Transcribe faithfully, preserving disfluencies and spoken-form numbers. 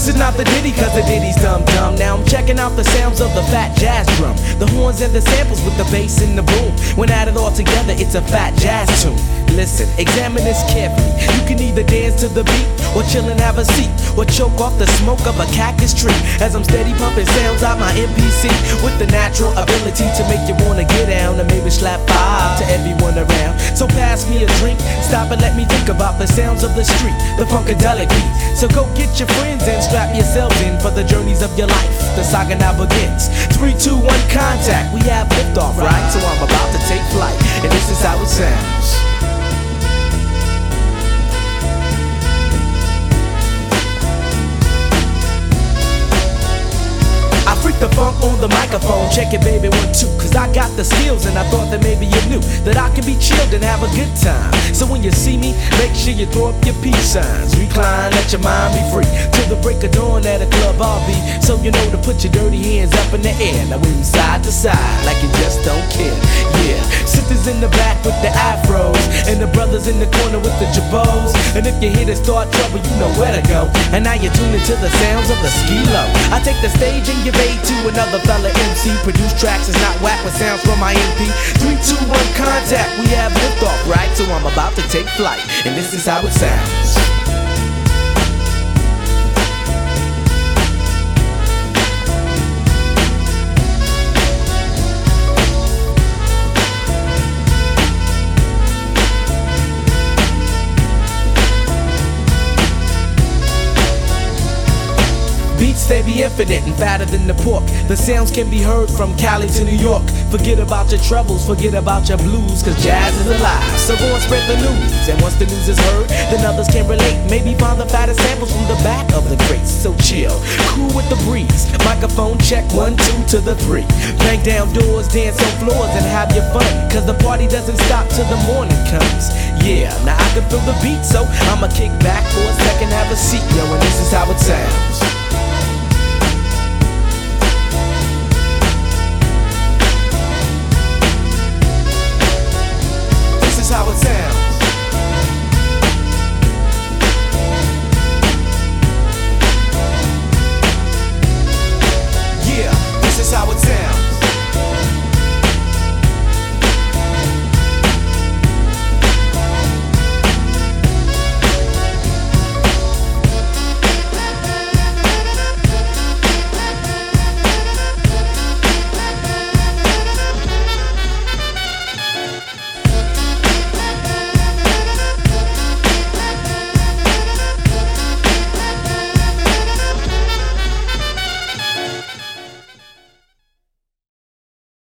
This is not the ditty cause the ditty's dumb dumb. Now I'm checking out the sounds of the fat jazz drum, the horns and the samples with the bass and the boom. When added all together it's a fat jazz tune. Listen, examine this carefully. You can either dance to the beat, or chill and have a seat, or choke off the smoke of a cactus tree as I'm steady pumping sounds out my M P C with the natural ability to make you wanna get down and maybe slap five to everyone around. So pass me a drink, stop and let me think about the sounds of the street, the funkadelic beat. So go get your friends and strap yourselves in for the journeys of your life. The saga now begins. Three, two, one, contact. We have liftoff, right? So I'm about to take flight, and this is how it sounds. Freak the funk on the microphone, check it baby, one, two. Cause I got the skills and I thought that maybe you knew that I can be chilled and have a good time. So when you see me, make sure you throw up your peace signs. Recline, let your mind be free till the break of dawn at a club I'll be. So you know to put your dirty hands up in the air. Now wave them side to side like you just don't care. Yeah, sisters in the back with the afros, and the brothers in the corner with the jabos. And if you hear the start trouble, you know where to go. And now you're tuned into the sounds of the ski-lo. I take the stage and give aid to another fella M C. Produce tracks is not whack with sounds from my M P. Three, two, one, contact. We have liftoff, right? So I'm about to take flight, and this is how it sounds. Beats, they be infinite and fatter than the pork. The sounds can be heard from Cali to New York. Forget about your troubles, forget about your blues, cause jazz is alive. So go and spread the news, and once the news is heard, then others can relate. Maybe find the fattest samples from the back of the crates. So chill, cool with the breeze. Microphone check, one, two to the three. Bang down doors, dance on floors, and have your fun, cause the party doesn't stop till the morning comes. Yeah, now I can feel the beat, so I'ma kick back for a second, have a seat, yo, and this is how it sounds. How it sounds.